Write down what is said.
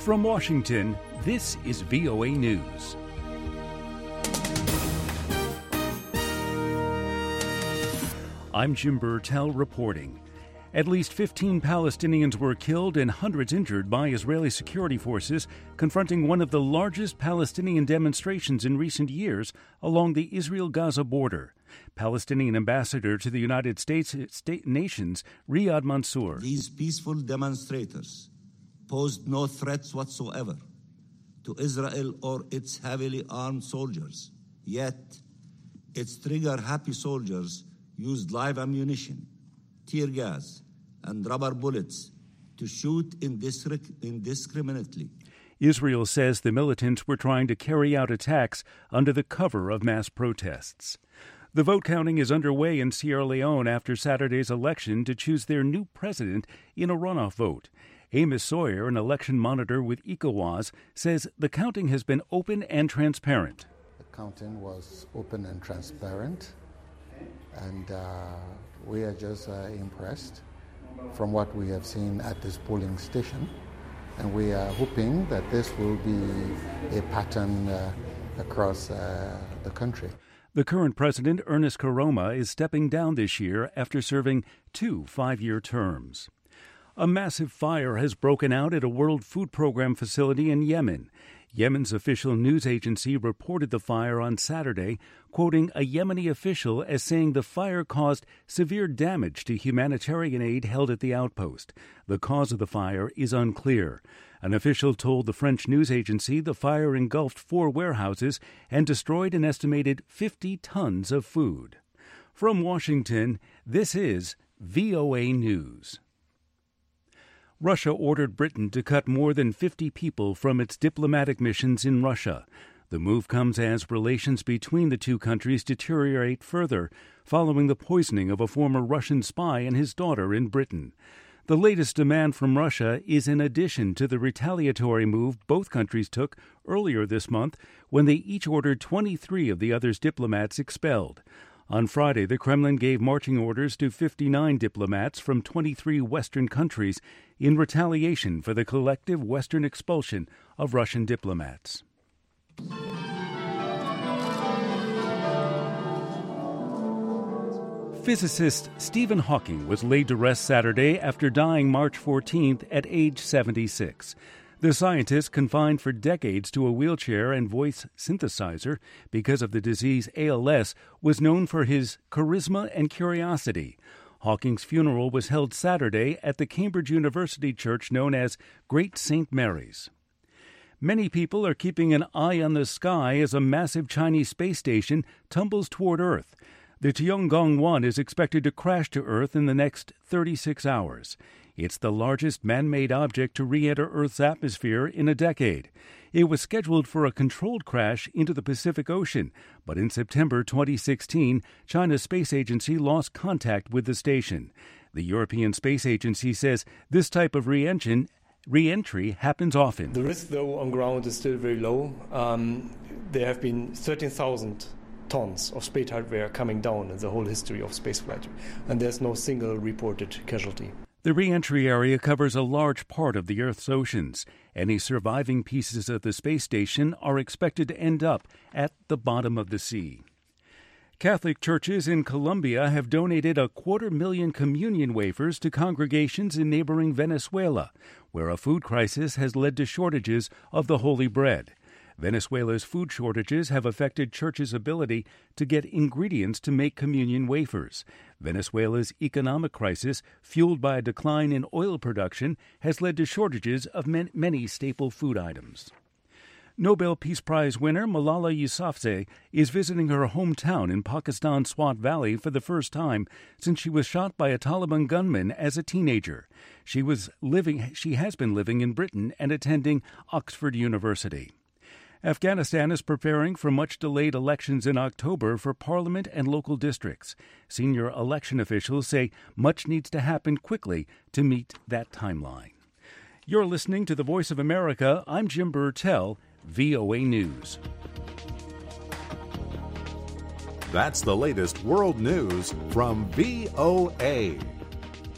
From Washington, this is VOA News. I'm Jim Burtell reporting. At least 15 Palestinians were killed and hundreds injured by Israeli security forces confronting one of the largest Palestinian demonstrations in recent years along the Israel-Gaza border. Palestinian ambassador to the United States nations, Riyad Mansour. These peaceful demonstrators posed no threats whatsoever to Israel or its heavily armed soldiers. Yet, its trigger-happy soldiers used live ammunition, tear gas, and rubber bullets to shoot indiscriminately. Israel says the militants were trying to carry out attacks under the cover of mass protests. The vote counting is underway in Sierra Leone after Saturday's election to choose their new president in a runoff vote. Amos Sawyer, an election monitor with ECOWAS, says the counting has been open and transparent. The counting was open and transparent, and we are just impressed from what we have seen at this polling station. And we are hoping that this will be a pattern across the country. The current president, Ernest Koroma, is stepping down this year after serving 2 5-year terms. A massive fire has broken out at a World Food Program facility in Yemen. Yemen's official news agency reported the fire on Saturday, quoting a Yemeni official as saying the fire caused severe damage to humanitarian aid held at the outpost. The cause of the fire is unclear. An official told the French news agency the fire engulfed 4 warehouses and destroyed an estimated 50 tons of food. From Washington, this is VOA News. Russia ordered Britain to cut more than 50 people from its diplomatic missions in Russia. The move comes as relations between the two countries deteriorate further following the poisoning of a former Russian spy and his daughter in Britain. The latest demand from Russia is in addition to the retaliatory move both countries took earlier this month when they each ordered 23 of the other's diplomats expelled. On Friday, the Kremlin gave marching orders to 59 diplomats from 23 Western countries in retaliation for the collective Western expulsion of Russian diplomats. Physicist Stephen Hawking was laid to rest Saturday after dying March 14th at age 76. The scientist, confined for decades to a wheelchair and voice synthesizer because of the disease ALS, was known for his charisma and curiosity. Hawking's funeral was held Saturday at the Cambridge University church known as Great St. Mary's. Many people are keeping an eye on the sky as a massive Chinese space station tumbles toward Earth. The Tiangong-1 is expected to crash to Earth in the next 36 hours. It's the largest man-made object to re-enter Earth's atmosphere in a decade. It was scheduled for a controlled crash into the Pacific Ocean, but in September 2016, China's space agency lost contact with the station. The European Space Agency says this type of re-entry happens often. The risk, though, on ground is still very low. There have been 13,000 tons of space hardware coming down in the whole history of spaceflight, and there's no single reported casualty. The re-entry area covers a large part of the Earth's oceans. Any surviving pieces of the space station are expected to end up at the bottom of the sea. Catholic churches in Colombia have donated 250,000 communion wafers to congregations in neighboring Venezuela, where a food crisis has led to shortages of the holy bread. Venezuela's food shortages have affected churches' ability to get ingredients to make communion wafers. Venezuela's economic crisis, fueled by a decline in oil production, has led to shortages of many staple food items. Nobel Peace Prize winner Malala Yousafzai is visiting her hometown in Pakistan's Swat Valley for the first time since she was shot by a Taliban gunman as a teenager. She has been living in Britain and attending Oxford University. Afghanistan is preparing for much-delayed elections in October for parliament and local districts. Senior election officials say much needs to happen quickly to meet that timeline. You're listening to The Voice of America. I'm Jim Burtell, VOA News. That's the latest world news from VOA.